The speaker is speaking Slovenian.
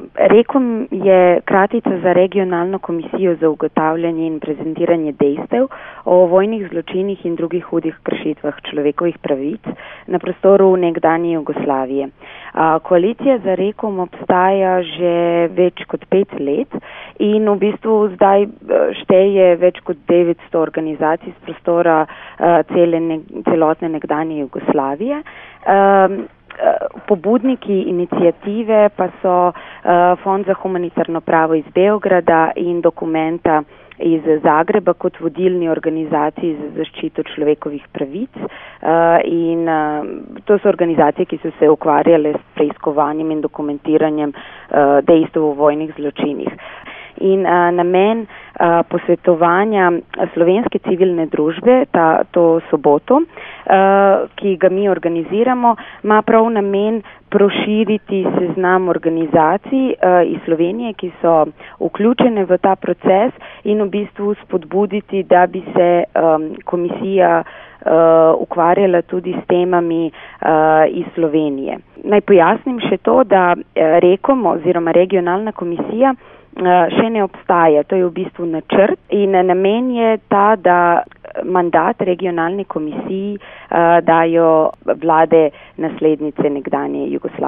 REKOM je kratica za Regionalno komisijo za ugotavljanje in prezentiranje dejstev o vojnih zločinih in drugih hudih kršitvah človekovih pravic na prostoru nekdanje Jugoslavije. Koalicija za REKOM obstaja že več kot 5 let in v bistvu zdaj šteje več kot 900 organizacij z prostora celotne nekdanje Jugoslavije. Pobudniki iniciative pa so Fond za humanitarno pravo iz Beograda in Dokumenta iz Zagreba kot vodilni organizaciji za zaščito človekovih pravic in to so organizacije, ki so se ukvarjale s preiskovanjem in dokumentiranjem dejstev o vojnih zločinih. In namen posvetovanja slovenske civilne družbe to soboto, ki ga mi organiziramo, ima prav namen proširiti seznam organizacij iz Slovenije, ki so vključene v ta proces in v bistvu spodbuditi, da bi se komisija ukvarjala tudi s temami iz Slovenije. Naj pojasnim še to, da REKOM oziroma regionalna komisija še ne obstaja. To je v bistvu načrt in namen je ta, da mandat regionalni komisiji dajo vlade naslednice nekdanje Jugoslavije.